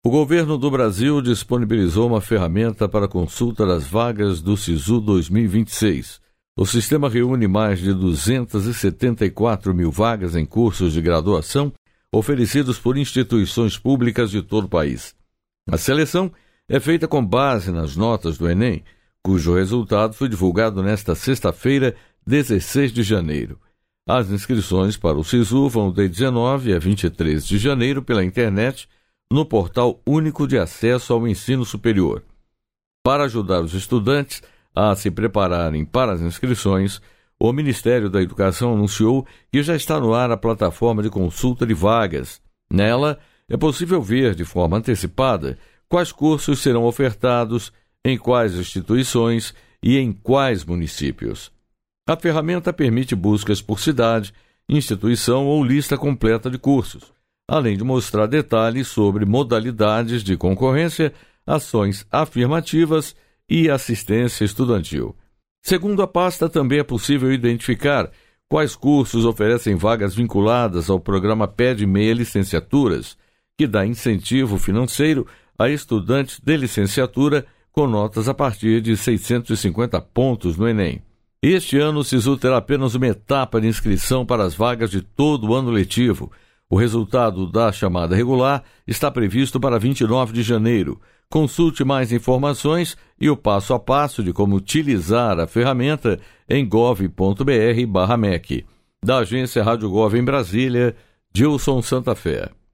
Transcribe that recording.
O governo do Brasil disponibilizou uma ferramenta para consulta das vagas do SISU 2026. O sistema reúne mais de 274 mil vagas em cursos de graduação oferecidos por instituições públicas de todo o país. A seleção é feita com base nas notas do Enem, cujo resultado foi divulgado nesta sexta-feira, 16 de janeiro. As inscrições para o SISU vão de 19 a 23 de janeiro pela internet, no Portal Único de Acesso ao Ensino Superior. Para ajudar os estudantes a se prepararem para as inscrições, o Ministério da Educação anunciou que já está no ar a plataforma de consulta de vagas. Nela, é possível ver de forma antecipada quais cursos serão ofertados, em quais instituições e em quais municípios. A ferramenta permite buscas por cidade, instituição ou lista completa de cursos, além de mostrar detalhes sobre modalidades de concorrência, ações afirmativas e assistência estudantil. Segundo a pasta, também é possível identificar quais cursos oferecem vagas vinculadas ao programa PED Meia Licenciaturas, que dá incentivo financeiro a estudantes de licenciatura com notas a partir de 650 pontos no Enem. Este ano, o SISU terá apenas uma etapa de inscrição para as vagas de todo o ano letivo. O resultado da chamada regular está previsto para 29 de janeiro. Consulte mais informações e o passo a passo de como utilizar a ferramenta em gov.br/mec. Da agência Rádio Gov em Brasília, Gilson Santa Fé.